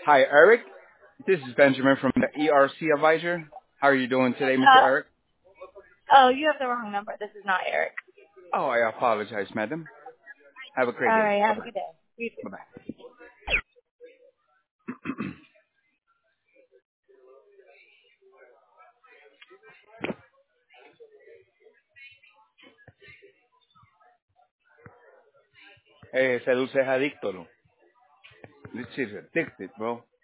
Hi, Eric. This is Benjamin from the ERC Advisor. How are you doing today, Mr. Uh, Eric? oh, you have the wrong number. This is not Eric. Oh, I apologize, madam. Have a great All day. right. Have a Bye-bye. good day. You too. Bye-bye. Ese dulce es adicto, ¿no? This shit's addicted, bro.